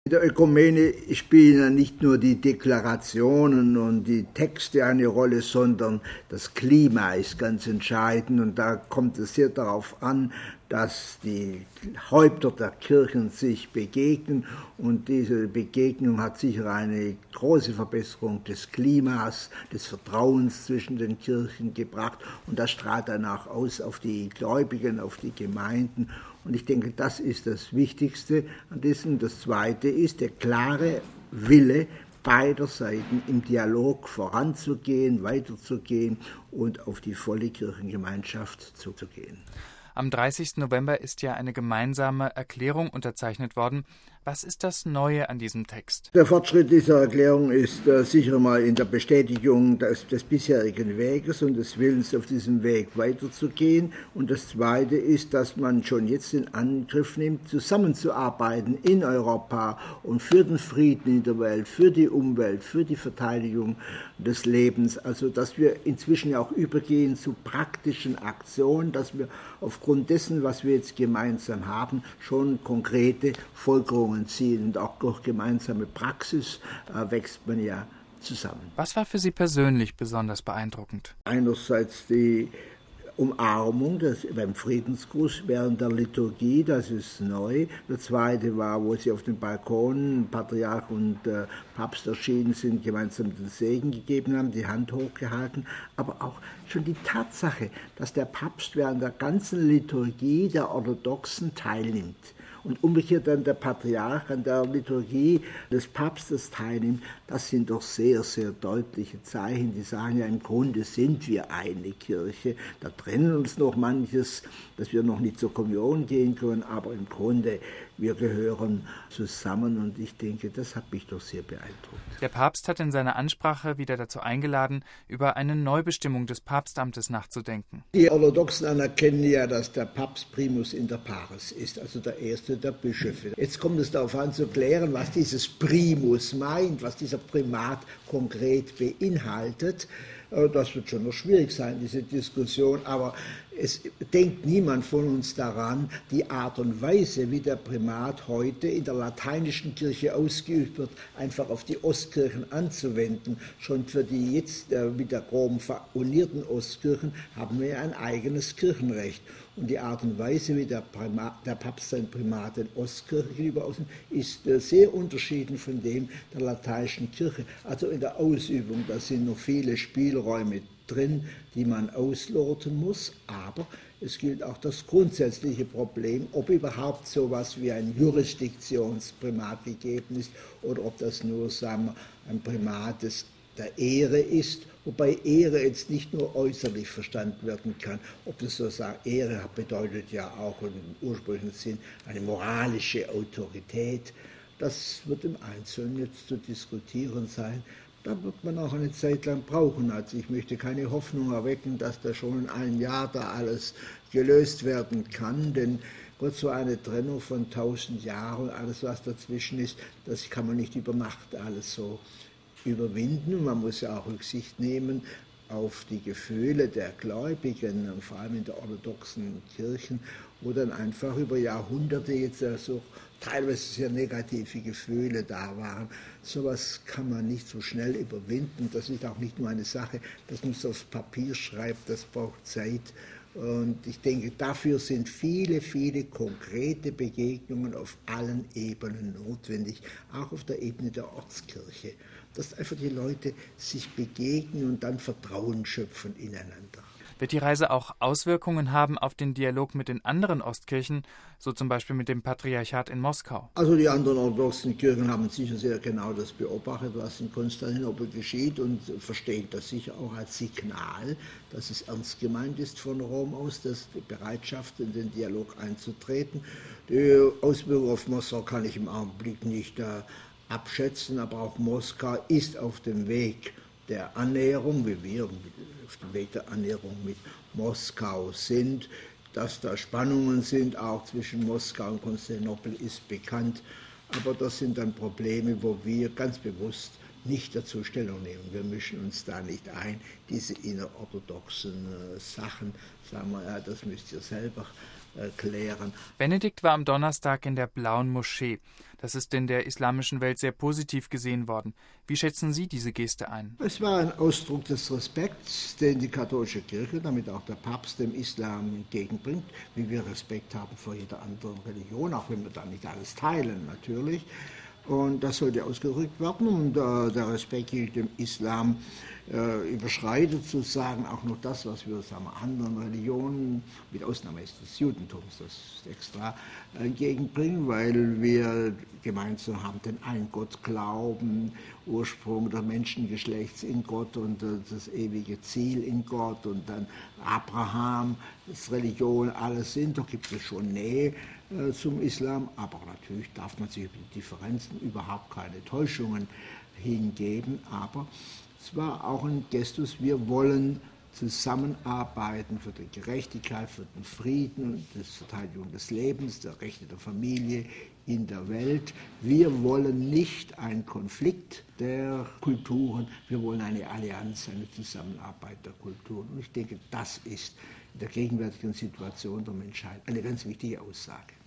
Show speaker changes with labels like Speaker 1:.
Speaker 1: In der Ökumene spielen ja nicht nur die Deklarationen und die Texte eine Rolle, sondern das Klima ist ganz entscheidend. Und da kommt es sehr darauf an, dass die Häupter der Kirchen sich begegnen. Und diese Begegnung hat sicher eine große Verbesserung des Klimas, des Vertrauens zwischen den Kirchen gebracht. Und das strahlt dann auch aus auf die Gläubigen, auf die Gemeinden. Und ich denke, das ist das Wichtigste an diesem. Das Zweite ist der klare Wille beider Seiten im Dialog voranzugehen, weiterzugehen und auf die volle Kirchengemeinschaft zuzugehen.
Speaker 2: Am 30. November ist ja eine gemeinsame Erklärung unterzeichnet worden. Was ist das Neue an diesem Text?
Speaker 1: Der Fortschritt dieser Erklärung ist sicher mal in der Bestätigung des bisherigen Weges und des Willens, auf diesem Weg weiterzugehen. Und das Zweite ist, dass man schon jetzt in Angriff nimmt, zusammenzuarbeiten in Europa und für den Frieden in der Welt, für die Umwelt, für die Verteidigung des Lebens. Also, dass wir inzwischen ja auch übergehen zu praktischen Aktionen, dass wir aufgrund dessen, was wir jetzt gemeinsam haben, schon konkrete Folgerungen ziehen. Und auch durch gemeinsame Praxis wächst man ja zusammen.
Speaker 2: Was war für Sie persönlich besonders beeindruckend?
Speaker 1: Einerseits die Umarmung beim Friedensgruß während der Liturgie, das ist neu. Der zweite war, wo sie auf dem Balkon, Patriarch und Papst erschienen sind, gemeinsam den Segen gegeben haben, die Hand hochgehalten. Aber auch schon die Tatsache, dass der Papst während der ganzen Liturgie der Orthodoxen teilnimmt. Und umgekehrt dann der Patriarch an der Liturgie des Papstes teilnimmt, das sind doch sehr, sehr deutliche Zeichen. Die sagen ja, im Grunde sind wir eine Kirche. Da trennen uns noch manches, dass wir noch nicht zur Kommunion gehen können, aber im Grunde, wir gehören zusammen und ich denke, das hat mich doch sehr beeindruckt.
Speaker 2: Der Papst hat in seiner Ansprache wieder dazu eingeladen, über eine Neubestimmung des Papstamtes nachzudenken.
Speaker 1: Die Orthodoxen anerkennen ja, dass der Papst Primus inter pares ist, also der Erste der Bischöfe. Jetzt kommt es darauf an zu klären, was dieses Primus meint, was dieser Primat konkret beinhaltet. Das wird schon noch schwierig sein, diese Diskussion, aber es denkt niemand von uns daran, die Art und Weise, wie der Primat heute in der lateinischen Kirche ausgeübt wird, einfach auf die Ostkirchen anzuwenden. Schon für die jetzt mit der Rom unierten Ostkirchen haben wir ja ein eigenes Kirchenrecht. Und die Art und Weise, wie der Papst sein Primat den Ostkirchen gegenüber ausübt, ist sehr unterschieden von dem der lateinischen Kirche. Also in der Ausübung, da sind noch viele Spielräume drin, die man ausloten muss. Aber es gilt auch das grundsätzliche Problem, ob überhaupt so etwas wie ein Jurisdiktionsprimat gegeben ist oder ob das nur, sagen wir, ein Primat der Ehre ist, wobei Ehre jetzt nicht nur äußerlich verstanden werden kann. Ob das so sagt, Ehre bedeutet ja auch im ursprünglichen Sinn eine moralische Autorität. Das wird im Einzelnen jetzt zu diskutieren sein. Da wird man auch eine Zeit lang brauchen. Also ich möchte keine Hoffnung erwecken, dass da schon in einem Jahr da alles gelöst werden kann, denn Gott, so eine Trennung von 1000 Jahren, alles was dazwischen ist, das kann man nicht über Nacht alles so überwinden. Und man muss ja auch Rücksicht nehmen auf die Gefühle der Gläubigen, vor allem in der orthodoxen Kirchen, wo dann einfach über Jahrhunderte jetzt so teilweise sehr negative Gefühle da waren. Sowas kann man nicht so schnell überwinden. Das ist auch nicht nur eine Sache, das muss aufs Papier schreiben, das braucht Zeit. Und ich denke, dafür sind viele, viele konkrete Begegnungen auf allen Ebenen notwendig, auch auf der Ebene der Ortskirche, dass einfach die Leute sich begegnen und dann Vertrauen schöpfen ineinander.
Speaker 2: Wird die Reise auch Auswirkungen haben auf den Dialog mit den anderen Ostkirchen, so zum Beispiel mit dem Patriarchat in Moskau?
Speaker 1: Also die anderen orthodoxen Kirchen haben sicher sehr genau das beobachtet, was in Konstantinopel geschieht und verstehen das sicher auch als Signal, dass es ernst gemeint ist von Rom aus, dass die Bereitschaft, in den Dialog einzutreten. Die Auswirkungen auf Moskau kann ich im Augenblick nicht abschätzen, aber auch Moskau ist auf dem Weg der Annäherung, wie wir auf dem Weg der Annäherung mit Moskau sind. Dass da Spannungen sind, auch zwischen Moskau und Konstantinopel, ist bekannt. Aber das sind dann Probleme, wo wir ganz bewusst nicht dazu Stellung nehmen. Wir mischen uns da nicht ein. Diese innerorthodoxen Sachen, sagen wir, ja, das müsst ihr selber klären.
Speaker 2: Benedikt war am Donnerstag in der Blauen Moschee. Das ist in der islamischen Welt sehr positiv gesehen worden. Wie schätzen Sie diese Geste ein?
Speaker 1: Es war ein Ausdruck des Respekts, den die katholische Kirche, damit auch der Papst, dem Islam entgegenbringt, wie wir Respekt haben vor jeder anderen Religion, auch wenn wir da nicht alles teilen natürlich. Und das sollte ausgedrückt werden. Und der Respekt gegen den Islam überschreitet sozusagen auch noch das, was wir anderen Religionen, mit Ausnahme des Judentums, das ist extra, entgegenbringen, weil wir gemeinsam haben den einen Gott glauben, Ursprung des Menschengeschlechts in Gott und das ewige Ziel in Gott und dann Abraham, das Religion, alles sind. Da gibt es schon Nähe zum Islam, aber natürlich darf man sich über die Differenzen überhaupt keine Täuschungen hingeben, aber es war auch ein Gestus, wir wollen zusammenarbeiten für die Gerechtigkeit, für den Frieden, die Verteidigung des Lebens, der Rechte der Familie in der Welt. Wir wollen nicht einen Konflikt der Kulturen, wir wollen eine Allianz, eine Zusammenarbeit der Kulturen. Und ich denke, das ist in der gegenwärtigen Situation der Menschheit eine ganz wichtige Aussage.